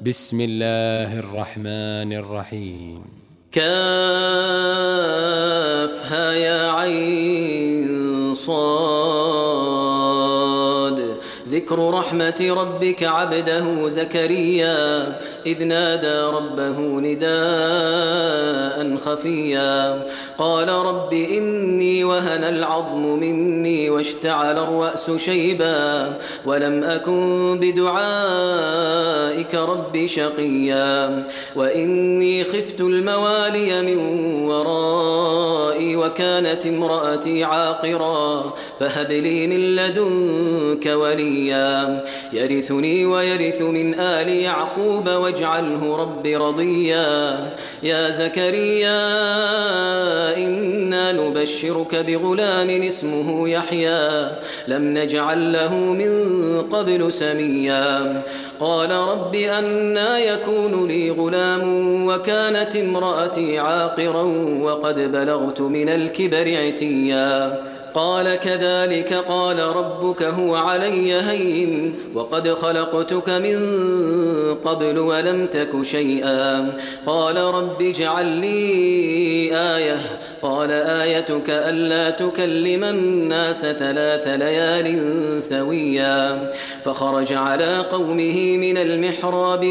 بسم الله الرحمن الرحيم. كافها يا عين صاد. ذكر رحمة ربك عبده زكريا إذ نادى ربه نداء خفيا قال رب إني وهن العظم مني واشتعل الرأس شيبا ولم أكن بدعائك رب شقيا وإني خفت الموالي من ورائي وكانت امرأتي عاقرا فهب لي من لدنك وليا يرثني ويرث من آل يعقوب واجعله رب رضيا يا زكريا إنا نبشرك بغلام اسمه يحيى لم نجعل له من قبل سميا قال رب أنى يكون لي غلام وكانت امرأتي عاقرا وقد بلغت من الكبر عتيا قال كذلك قال ربك هو علي هين وقد خلقتك من قبل ولم تك شيئا قال رب اجعل لي آية قال آيتك ألا تكلم الناس 3 ليال سويا فخرج على قومه من المحراب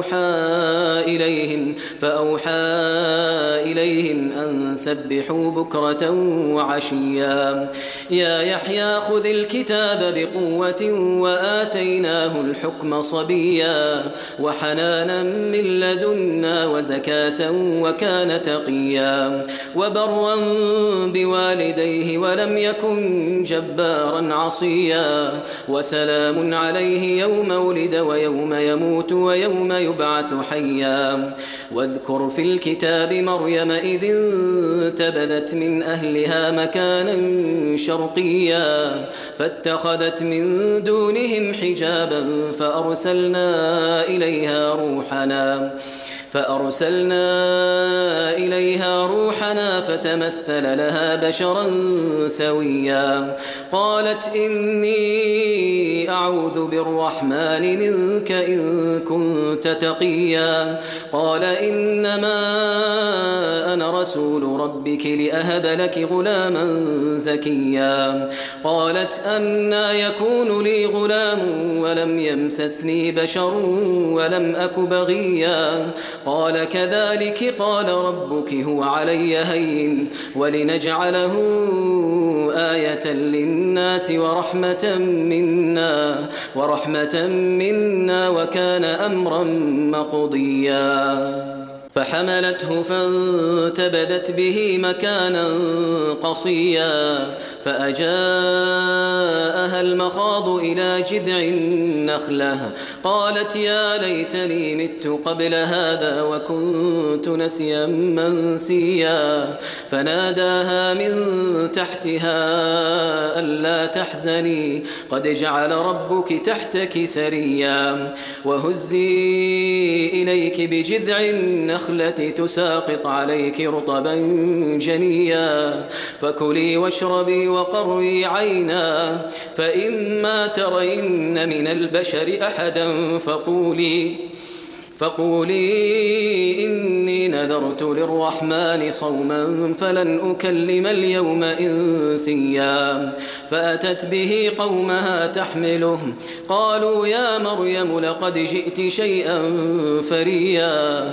فأوحى إليهم أن سبحوا بكرة وعشيا يا يحيى خذ الكتاب بقوة وآتيناه الحكم صبيا وحنانا من لدنا وزكاة وكان تقيا وبرا بوالديه ولم يكن جبارا عصيا وسلام عليه يوم ولد ويوم يموت ويوم يبعث حيا واذكر في الكتاب مريم إذ انتبذت من أهلها مكانا شرقيا فاتخذت من دونهم حجابا فأرسلنا إليها روحنا فتمثل لها بشرا سويا قالت إني أعوذ بالرحمن منك إن كنت تقيا قال إنما أنا رسول ربك لأهب لك غلاما زكيا قالت أنى يكون لي غلام ولم يمسسني بشر ولم أك بغيا قال كذلك قال ربك هو علي هين ولنجعله آية للناس ورحمة منا وكان أمرا مقضيا فحملته فانتبذت به مكانا قصيا فأجاءها المخاض إلى جذع النخلة قالت يا ليتني مت قبل هذا وكنت نسيا منسيا فناداها من تحتها ألا تحزني قد جعل ربك تحتك سريا وهزي إليك بجذع النخلة تساقط عليك رطبا جنيا فكلي واشربي وقري عينا فإما ترين من البشر أحدا فقولي إني نذرت للرحمن صوما فلن أكلم اليوم إنسيا فأتت به قومها تحمله قالوا يا مريم لقد جئت شيئا فريا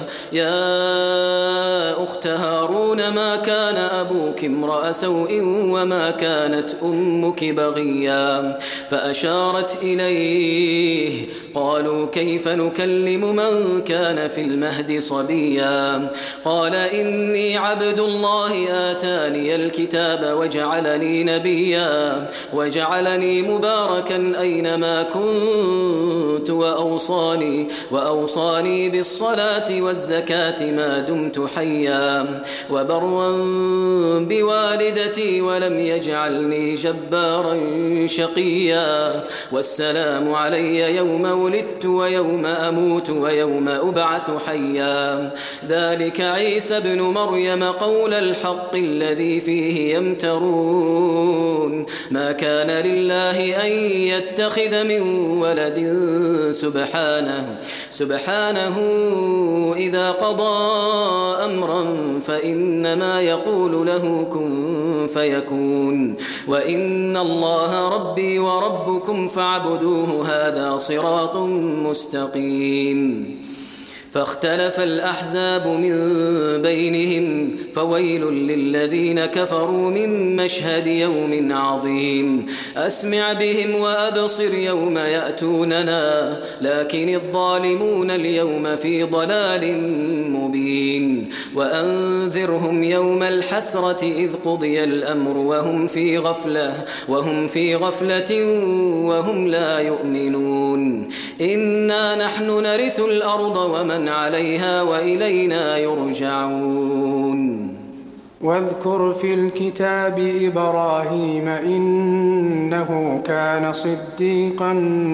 يا أخت هارون ما كان أبوك امرأ سوء وما كانت أمك بغيا فأشارت إليه قالوا كيف نكلم من كان في المهد صبيا قال إني عبد الله آتاني الكتاب وجعلني نبيا وجعلني مباركا أينما كنت وأوصاني بالصلاة والزكاة ما دمت حيا وبرا بوالدتي ولم يجعلني جبارا شقيا والسلام علي يوم ولدت ويوم أموت ويوم أبعث حيا ذلك عيسى بن مريم قول الحق الذي فيه يمترون ما كان لله أن يتخذ من ولد سبحانه إذا قضى أمرا فإنما يقول له كن فيكون وإن الله ربي وربكم فاعبدوه هذا صراط مستقيم فاختلف الأحزاب من بينهم فويل للذين كفروا من مشهد يوم عظيم أسمع بهم وأبصر يوم يأتوننا لكن الظالمون اليوم في ضلال مبين وأنذرهم يوم الحسرة إذ قضي الأمر وهم في غفلة وهم لا يؤمنون إنا نحن نرث الأرض ومن عليها وإلينا يرجعون واذكر في الكتاب إبراهيم إنه كان صديقا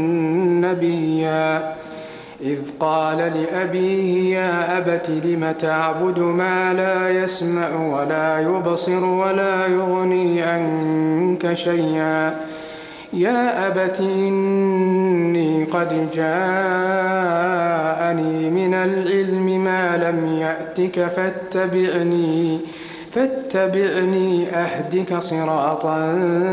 نبيا إذ قال لأبيه يا أبت لم تعبد ما لا يسمع ولا يبصر ولا يغني عنك شيئا يا أبت إني قد جاءني من العلم ما لم يأتك فاتبعني أهدك صراطا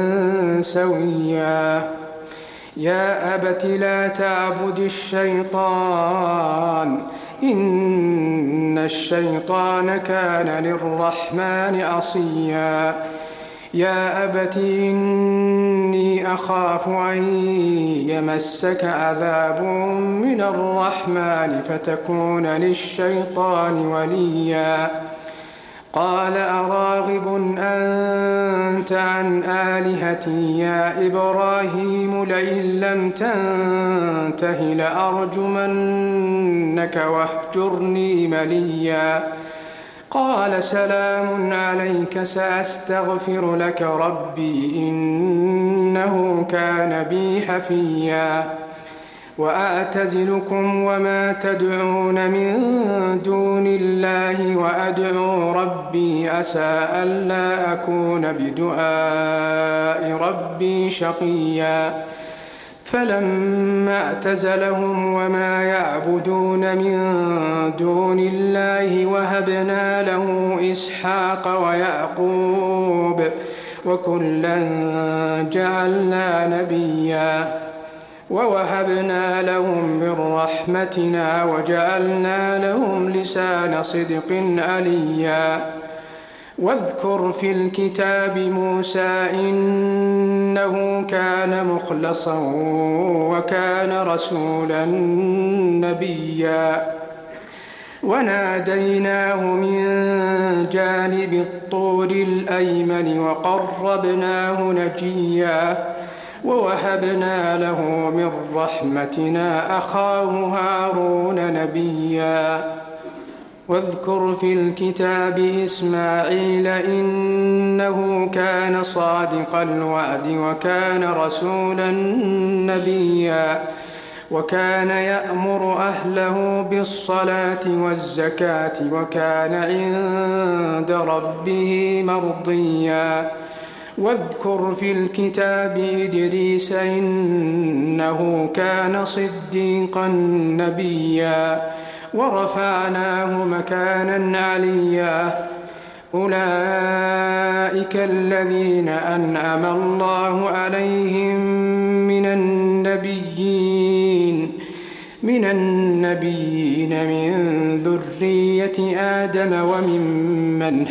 سويا يا أبت لا تعبد الشيطان إن الشيطان كان للرحمن عصيا يا أبت إني أخاف أن يمسك عذاب من الرحمن فتكون للشيطان وليا قال أراغب أنت عن آلهتي يا إبراهيم لئن لم تنته لأرجمنك واهجرني مليا قال سلام عليك سأستغفر لك ربي إنه كان بي حفيا وأعتزلكم وما تدعون من دون الله وأدعو ربي عسى ألا أكون بدعاء ربي شقيا فلما اعتزلهم وما يعبدون من دون الله وهبنا له إسحاق ويعقوب وكلا جعلنا نبيا ووهبنا لهم من رحمتنا وجعلنا لهم لسان صدق عليا واذكر في الكتاب موسى إنه كان مخلصا وكان رسولا نبيا وناديناه من جانب الطور الأيمن وقربناه نجيا ووهبنا له من رحمتنا أخاه هارون نبيا واذكر في الكتاب إسماعيل إنه كان صادق الوعد وكان رسولا نبيا وكان يأمر أهله بالصلاة والزكاة وكان عند ربه مرضيا واذكر في الكتاب إدريس إنه كان صديقا نبيا ورفعناه مكانا عليا أولئك الذين أنعم الله عليهم من النبيين من ذرية آدم وممن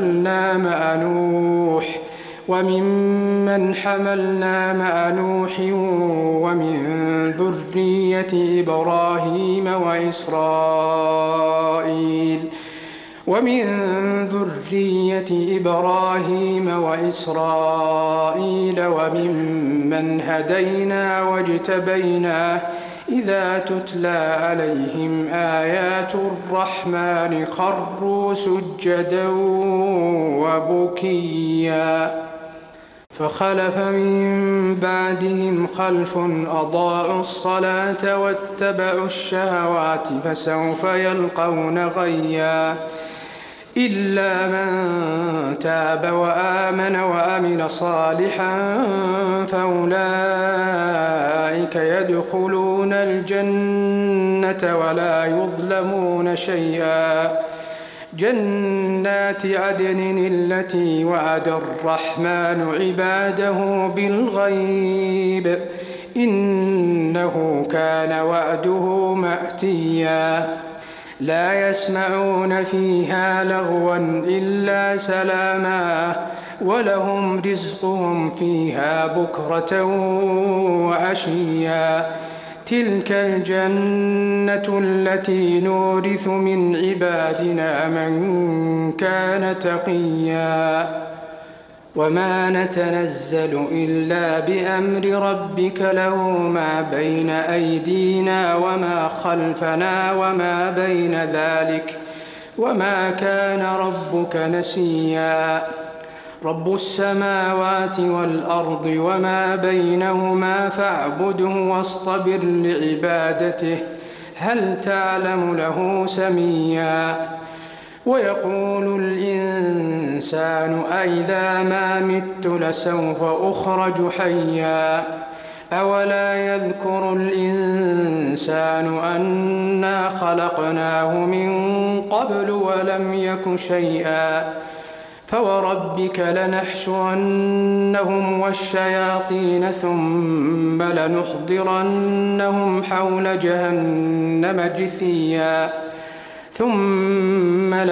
حملنا مع نوح ومن ذرية إبراهيم وإسرائيل وممن هدينا واجتبينا إذا تتلى عليهم آيات الرحمن خروا سجدا وبكيا فخلف من بعدهم خلف أضاعوا الصلاة واتبعوا الشهوات فسوف يلقون غيا إلا من تاب وآمن وعمل صالحا فأولئك يدخلون الجنة ولا يظلمون شيئا. جنات عدن التي وعد الرحمن عباده بالغيب إنه كان وعده مأتيا. لا يسمعون فيها لغوا إلا سلاما ولهم رزقهم فيها بكرة وعشيا. تلك الجنة التي نورث من عبادنا من كان تقيا. وما نتنزل إلا بأمر ربك له ما بين أيدينا وما خلفنا وما بين ذلك وما كان ربك نسيا. رب السماوات والأرض وما بينهما فاعبده واصطبر لعبادته هل تعلم له سميا. ويقول الإنسان أئذا ما مت لسوف أخرج حيا. أولا يذكر الإنسان أنا خلقناه من قبل ولم يك شيئا. فوربك لنحشرنهم والشياطين ثم لنحضرنهم حول جهنم جثيا. ثم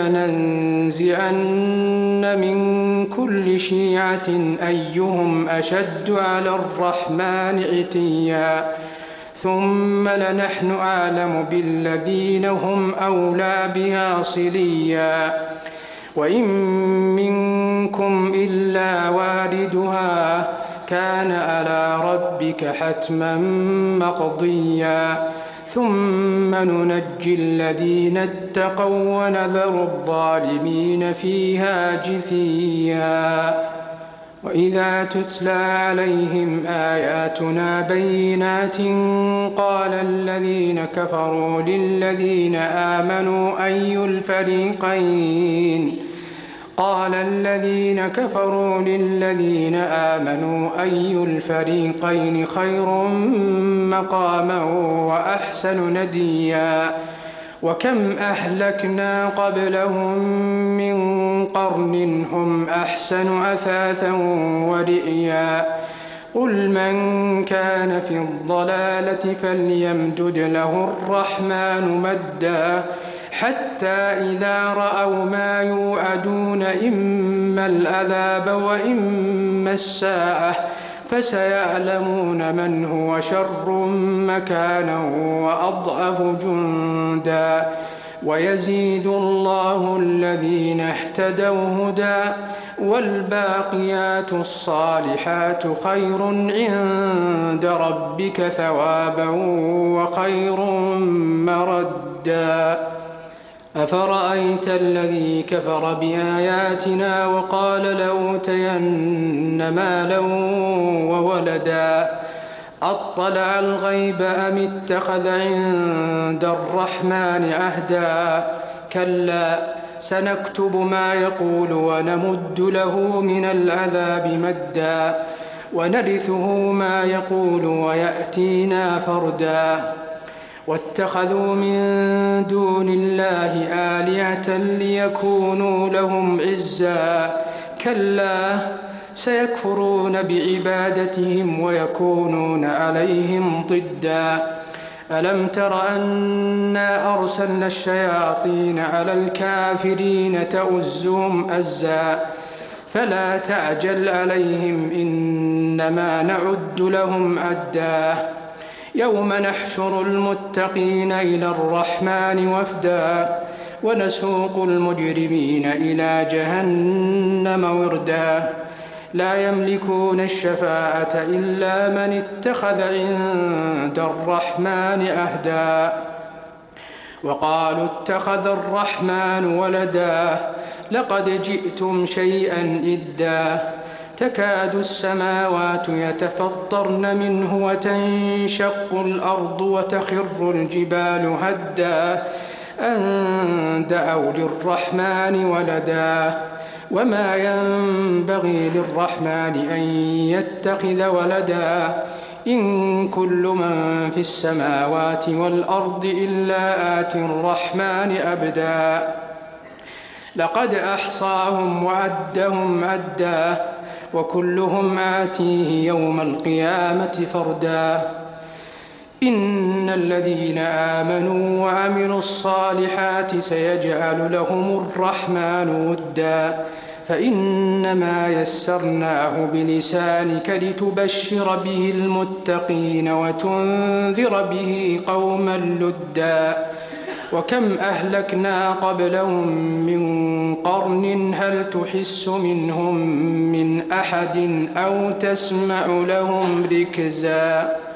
لننزعن من كل شيعة أيهم أشد على الرحمن عتيا. ثم لنحن أعلم بالذين هم أولى بها صليا. وإن منكم إلا واردها كان على ربك حتما مقضيا. ثم ننجي الذين اتقوا ونذر الظالمين فيها جثيا. وإذا تتلى عليهم آياتنا بينات قال الذين كفروا للذين آمنوا أي الفريقين خير مقاما وأحسن نديا. وكم أهلكنا قبلهم من قرن هم أحسن أثاثا ورئيا. قل من كان في الضلالة فليمدد له الرحمن مدا حتى إذا رأوا ما يوعدون إما العذاب وإما الساعة فسيعلمون من هو شر مكانا وأضعف جندا. ويزيد الله الذين اهتدوا هدى والباقيات الصالحات خير عند ربك ثوابا وخير مردا. أفرأيت الذي كفر بآياتنا وقال لأوتين مالا وولدا أطلع الغيب أم اتخذ عند الرحمن عهدا. كلا سنكتب ما يقول ونمد له من العذاب مدا ونرثه ما يقول ويأتينا فردا. واتخذوا من دون الله آلهة ليكونوا لهم عزا. كلا سيكفرون بعبادتهم ويكونون عليهم ضدا. ألم تر أنا أرسلنا الشياطين على الكافرين تؤزهم أزا فلا تعجل عليهم إنما نعد لهم عدا. يوم نحشر المتقين إلى الرحمن وفدا ونسوق المجرمين إلى جهنم وردا. لا يملكون الشفاعة إلا من اتخذ عند الرحمن عهدا. وقالوا اتخذ الرحمن ولدا لقد جئتم شيئا إدا. تكاد السماوات يتفطرن منه وتنشق الأرض وتخر الجبال هدا أن دعوا للرحمن ولدا وما ينبغي للرحمن أن يتخذ ولدا إن كل من في السماوات والأرض إلا آتي الرحمن أبدا لقد أحصاهم وعدهم عدا وكلهم آتيه يوم القيامة فردا إن الذين آمنوا وعملوا الصالحات سيجعل لهم الرحمن ودا فإنما يسرناه بلسانك لتبشر به المتقين وتنذر به قوما لدا وكم أهلكنا قبلهم من قرن هل تحس منهم من أحد أو تسمع لهم ركزا